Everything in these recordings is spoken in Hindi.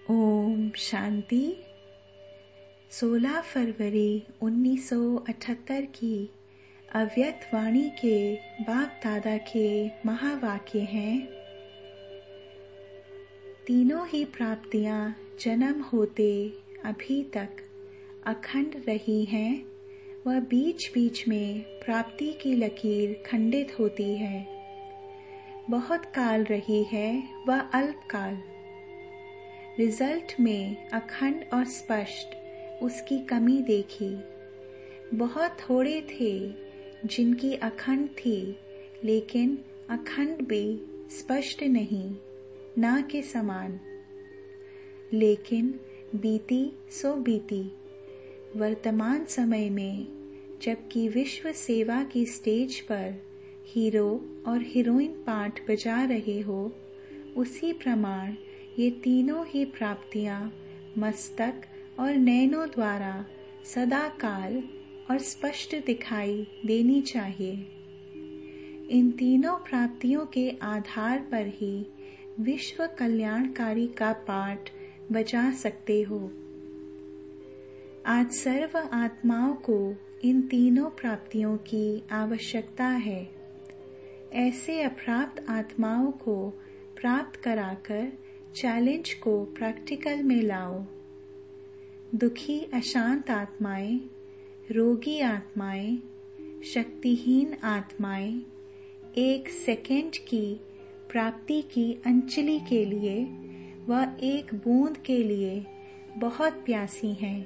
ओम शांति। 16 फरवरी 1978 की अव्यक्त वाणी के बाप दादा के महावाक्य हैं। तीनों ही प्राप्तियां जन्म होते अभी तक अखंड रही हैं। वह बीच बीच में प्राप्ति की लकीर खंडित होती है। बहुत काल रही है वह अल्पकाल। रिजल्ट में अखंड और स्पष्ट उसकी कमी देखी। बहुत थोड़े थे जिनकी अखंड थी, लेकिन अखंड भी स्पष्ट नहीं, ना के समान। लेकिन बीती सो बीती। वर्तमान समय में जबकि विश्व सेवा की स्टेज पर हीरो और हीरोइन पार्ट बजा रहे हो, उसी प्रमाण ये तीनों ही प्राप्तियां मस्तक और नैनों द्वारा सदा काल और स्पष्ट दिखाई देनी चाहिए। इन तीनों प्राप्तियों के आधार पर ही विश्व कल्याणकारी का पाठ बजा सकते हो। आज सर्व आत्माओं को इन तीनों प्राप्तियों की आवश्यकता है। ऐसे अप्राप्त आत्माओं को प्राप्त कराकर चैलेंज को प्रैक्टिकल में लाओ। दुखी अशांत आत्माएं, रोगी आत्माएं, शक्तिहीन आत्माएं एक सेकंड की प्राप्ति की अंजलि के लिए व एक बूंद के लिए बहुत प्यासी हैं।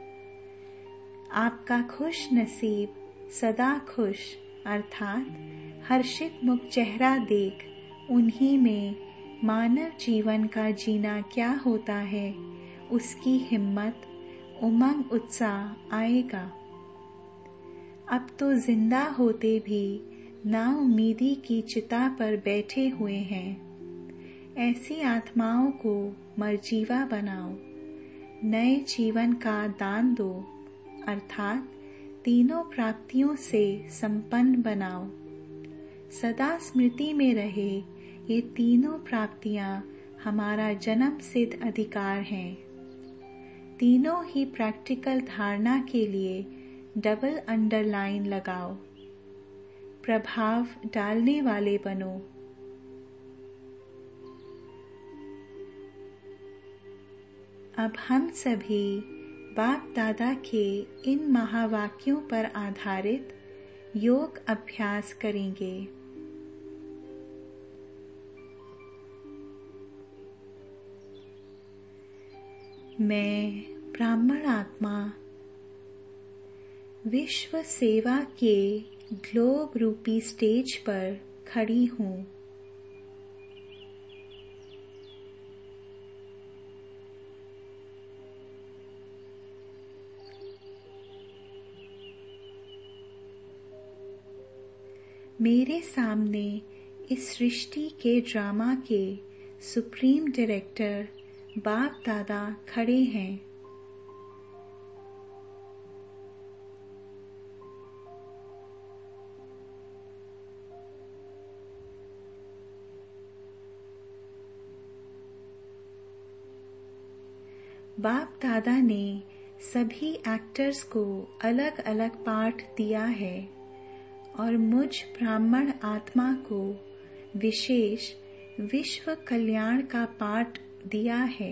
आपका खुश नसीब सदा खुश अर्थात हर्षित मुख चेहरा देख उन्हीं में मानव जीवन का जीना क्या होता है, उसकी हिम्मत, उमंग, उत्साह आएगा। अब तो जिंदा होते भी नाउम्मीदी की चिता पर बैठे हुए हैं। ऐसी आत्माओं को मरजीवा बनाओ, नए जीवन का दान दो अर्थात तीनों प्राप्तियों से संपन्न बनाओ। सदा स्मृति में रहे ये तीनों प्राप्तियां हमारा जन्म सिद्ध अधिकार हैं। तीनों ही प्रैक्टिकल धारणा के लिए डबल अंडरलाइन लगाओ। प्रभाव डालने वाले बनो। अब हम सभी बाप दादा के इन महावाक्यों पर आधारित योग अभ्यास करेंगे। मैं ब्राह्मण आत्मा विश्व सेवा के ग्लोब रूपी स्टेज पर खड़ी हूँ। मेरे सामने इस सृष्टि के ड्रामा के सुप्रीम डायरेक्टर बाप दादा खड़े हैं। बाप दादा ने सभी एक्टर्स को अलग अलग पार्ट दिया है और मुझ ब्राह्मण आत्मा को विशेष विश्व कल्याण का पाठ दिया है।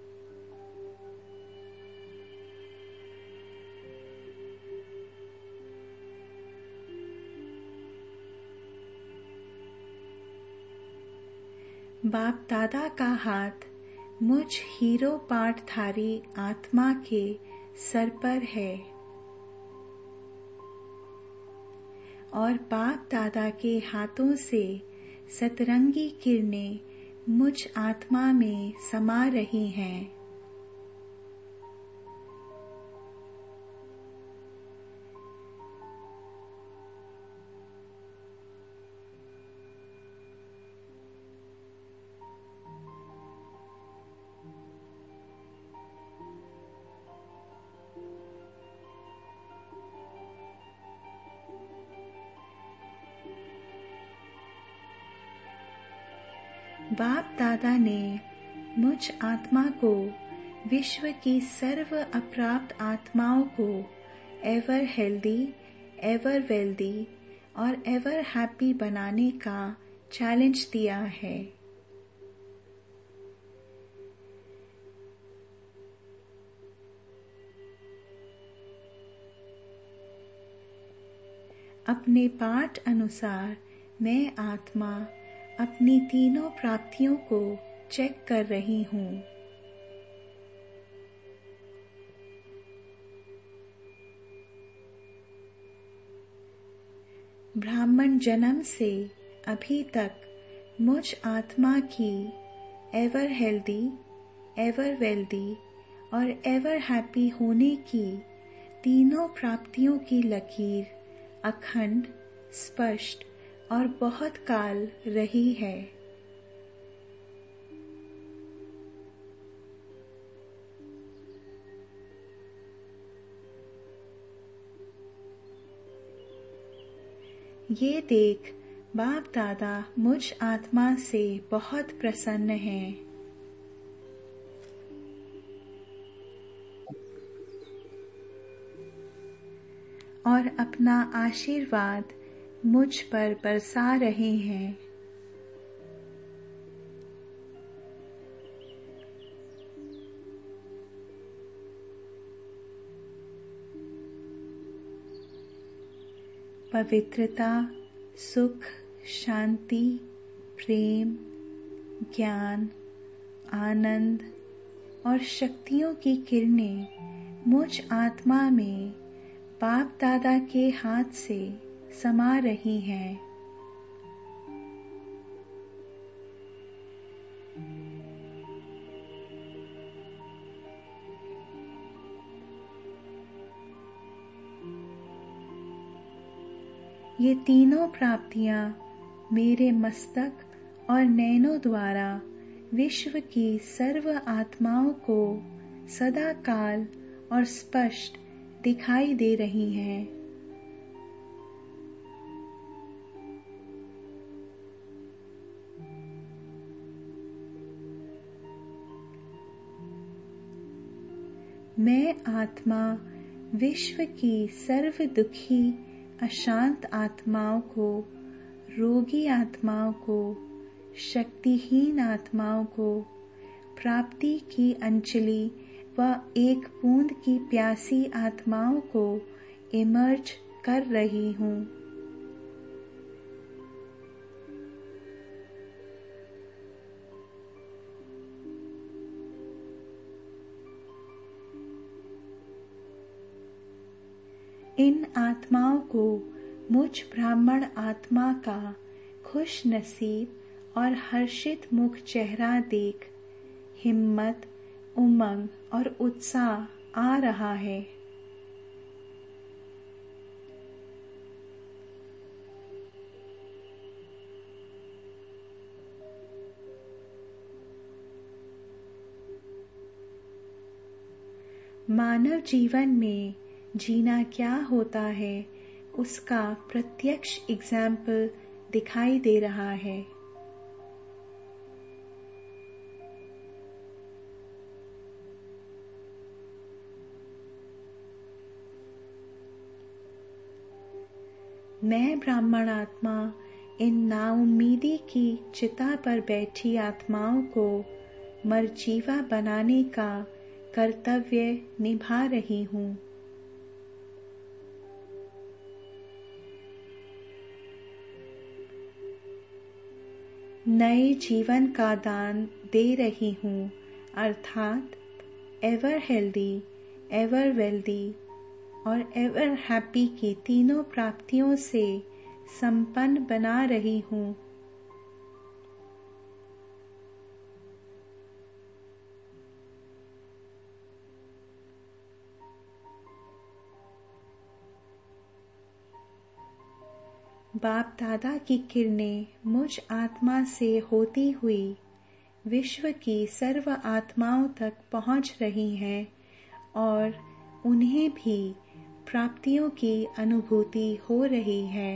बाप दादा का हाथ मुझ हीरो पाठधारी आत्मा के सर पर है और बाप दादा के हाथों से सतरंगी किरणें मुझ आत्मा में समा रही हैं। बाप दादा ने मुझ आत्मा को विश्व की सर्व अप्राप्त आत्माओं को एवर हेल्दी, एवर वेल्दी और एवर हैप्पी बनाने का चैलेंज दिया है। अपने पाठ अनुसार मैं आत्मा अपनी तीनों प्राप्तियों को चेक कर रही हूँ। ब्राह्मण जन्म से अभी तक मुझ आत्मा की एवर हेल्दी, एवर वेल्दी और एवर हैप्पी होने की तीनों प्राप्तियों की लकीर अखंड, स्पष्ट और बहुत काल रही है। ये देख बाप दादा मुझ आत्मा से बहुत प्रसन्न हैं। और अपना आशीर्वाद मुझ पर बरसा रहे हैं। पवित्रता, सुख, शांति, प्रेम, ज्ञान, आनंद और शक्तियों की किरणें मुझ आत्मा में बाप दादा के हाथ से समा रही हैं। ये तीनों प्राप्तियां मेरे मस्तक और नैनों द्वारा विश्व की सर्व आत्माओं को सदा काल और स्पष्ट दिखाई दे रही हैं। मैं आत्मा विश्व की सर्व दुखी अशांत आत्माओं को, रोगी आत्माओं को, शक्तिहीन आत्माओं को प्राप्ति की अंजलि व एक बूंद की प्यासी आत्माओं को इमर्ज कर रही हूँ। इन आत्माओं को मुझ ब्राह्मण आत्मा का खुश नसीब और हर्षित मुख चेहरा देख हिम्मत, उमंग और उत्साह आ रहा है। मानव जीवन में जीना क्या होता है उसका प्रत्यक्ष एग्जाम्पल दिखाई दे रहा है। मैं ब्राह्मण आत्मा इन नाउम्मीदी की चिता पर बैठी आत्माओं को मरजीवा बनाने का कर्तव्य निभा रही हूँ। नए जीवन का दान दे रही हूँ, अर्थात एवर हेल्दी, एवर वेल्दी और एवर हैप्पी की तीनों प्राप्तियों से संपन्न बना रही हूँ। बाप दादा की किरणें मुझ आत्मा से होती हुई विश्व की सर्व आत्माओं तक पहुँच रही हैं और उन्हें भी प्राप्तियों की अनुभूति हो रही है।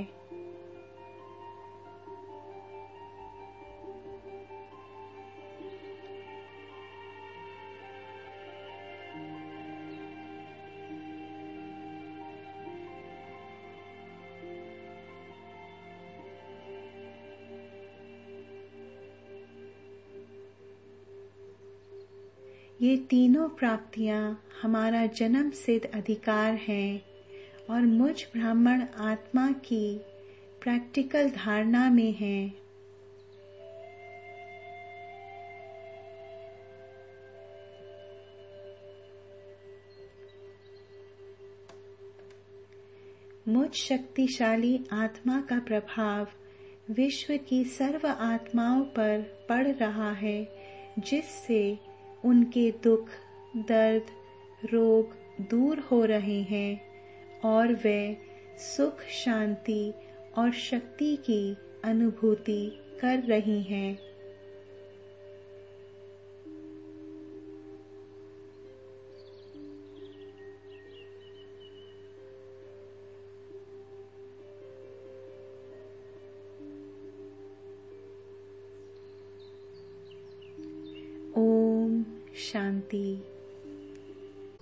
ये तीनों प्राप्तियां हमारा जन्म सिद्ध अधिकार हैं और मुझ ब्राह्मण आत्मा की प्रैक्टिकल धारणा में हैं। मुझ शक्तिशाली आत्मा का प्रभाव विश्व की सर्व आत्माओं पर पड़ रहा है, जिससे उनके दुख, दर्द, रोग दूर हो रहे हैं और वे सुख, शांति और शक्ति की अनुभूति कर रही हैं। ओम शांति।